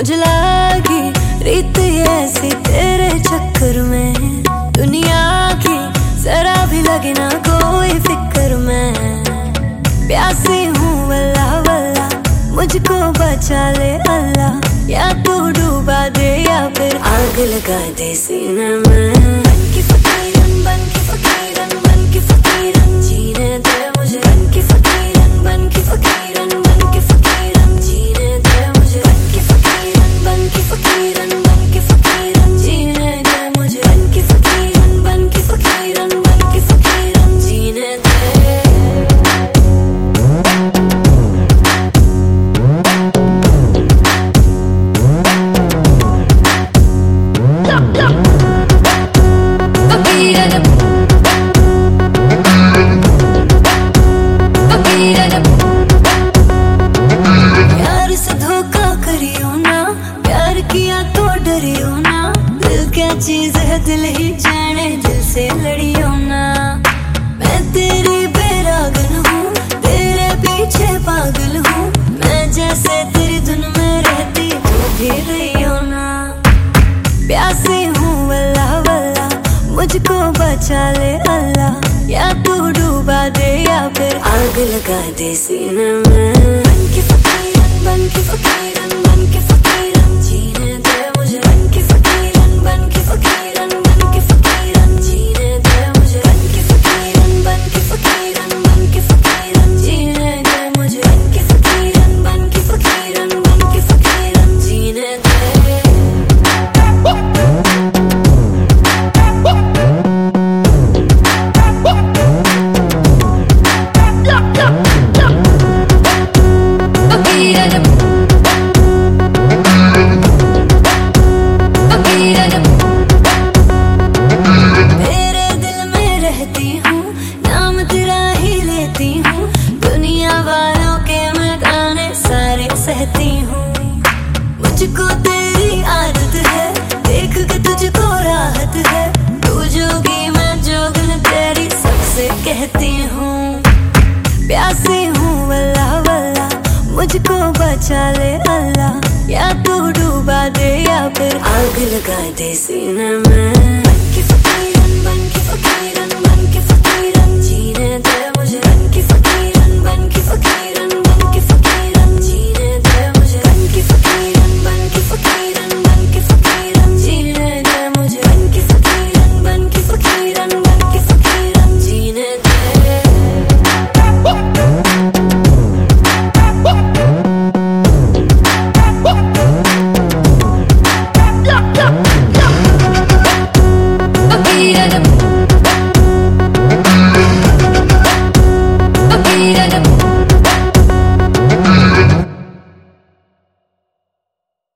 मुझे लगी रीत ऐसी तेरे चक्कर में, दुनिया की जरा भी लगे ना कोई फिक्र में। प्यासी हूँ वल्ला वल्ला, मुझको बचा ले अल्लाह, या तू डूबा दे या फिर आग लगा दे सीने में। बन की फकीरन, बन की फकीरन, बन की फकीरन, जीने दे मुझे। बन की फकीरन, बन की फकीरन, बन की फकीरन, जीने दे मुझे। बन की फकीरन, बन की फकीरन, बन की फकीरन, जीने दे मुझे। बन की फकीरन, बन की फकीरन, बन की फकीरन, जीने दे। चीज है दिल ही जाने, दिल से लड़ियो ना। मैं तेरी बेरागन हूँ, तेरे पीछे पागल हूँ, मैं जैसे तेरी धुन में रहती तू भी रहियो ना। प्यासी हूँ वल्ला वल्ला, मुझको बचा ले अल्लाह, या तू डूबा दे या फिर आग लगा दे सीने में। बन की फकीरन, बन की फकीरन, बन की फकीरन, जीने दे मुझे। बन की फकीरन, बन की फकीरन, बन की फकीरन, जीने दे मुझे। बन की फकीरन, बन की फकीरन, बन की फकीरन, जीने दे मुझे। बन की फकीरन, बन की फकीरन, बन की फकीरन, जीने दे। सहती हूँ मुझको तेरी आदत है, देख के तुझको राहत है। तू जोगी मैं जोगन तेरी सबसे कहती हूँ। प्यासी हूँ वल्ला वल्ला, मुझको बचा ले अल्लाह, या तू डूबा दे या फिर आग लगा दे सीने में।